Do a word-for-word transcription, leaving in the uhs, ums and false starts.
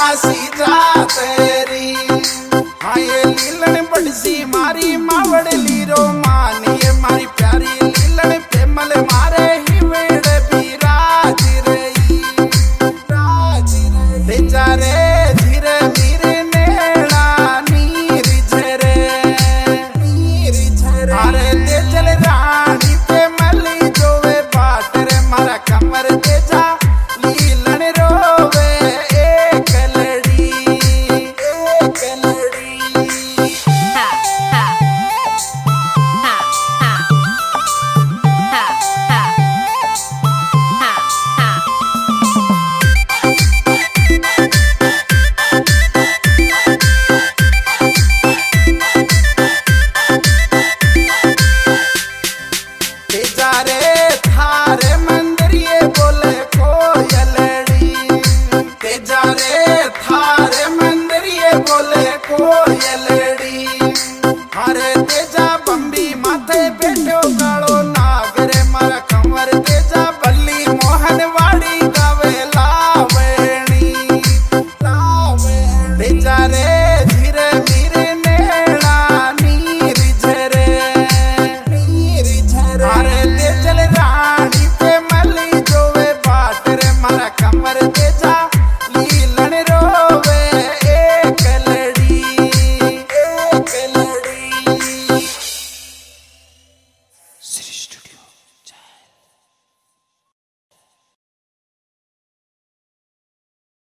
सी जा तेरी। हाँ ये लीलन बड़सी मारी मावड़ लीरो मान, ये मारी प्यारी लीलन पेमल मारे ही वेड़ भी राज रही राज रही। तेजा रे धीरे मीरे नेड़ा नीर झरे नीर झरे। अरे तेजल रानी पेमल जोवे बाट रे मारा कमर तेजा लीलन रोवे एक लड़ी एक लड़ी। तेजा रे थारे मंदिर ये बोले कोयलड़ी। तेजा रे थारे मंदिर ये बोले कोयलड़ी। अरे तेजा